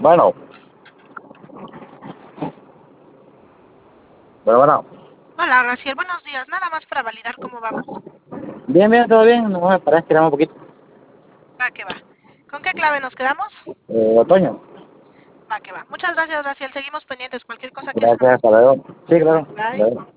Bueno, bueno. Hola, Raciel, buenos días. Nada más para validar cómo vamos. Bien, bien, todo bien. No me parece, esperamos un poquito. Va que va. ¿Con qué clave nos quedamos? Otoño. Va que va. Muchas gracias, Raciel. Seguimos pendientes. Cualquier cosa aquí Gracias, estamos. hasta luego. Sí, claro. Bye. Hasta luego.